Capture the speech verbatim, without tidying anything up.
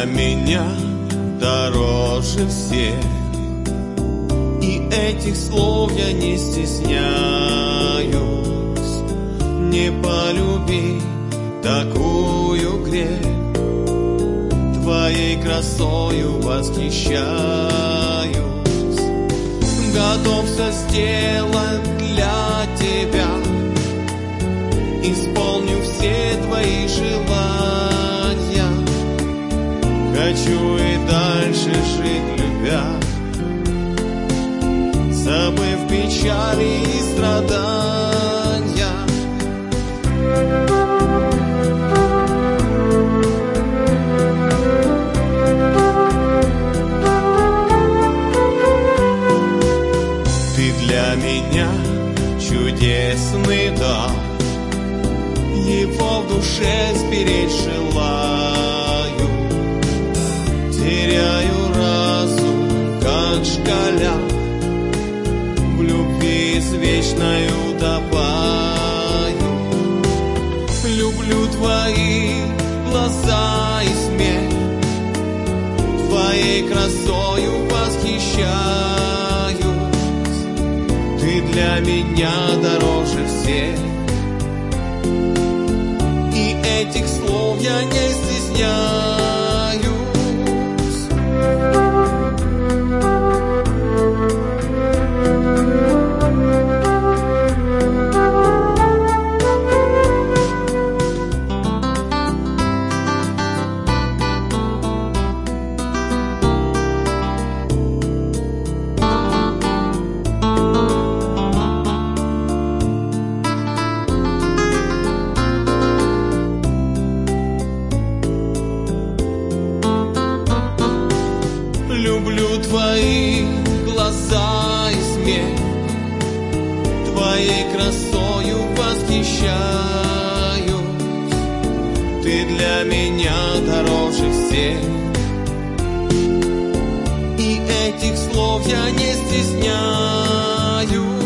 меня дороже всех, и этих слов я не стесняюсь. Не полюби такую грех, твоей красою восхищаюсь. Готов все сделать для тебя, исполню все твои желания. Хочу и дальше жить, любя, забыв печали и страдания. Ты для меня чудесный дар, его в душе сберечь желаю. Теряю разум, как шкаляк, в любви извечной утопаю. Люблю твои глаза и смех, твоей красою восхищаюсь. Ты для меня дороже всех, и этих слов я не стесняюсь. Люблю твои глаза и смех, твоей красою восхищаюсь. Ты для меня дороже всех, и этих слов я не стесняюсь.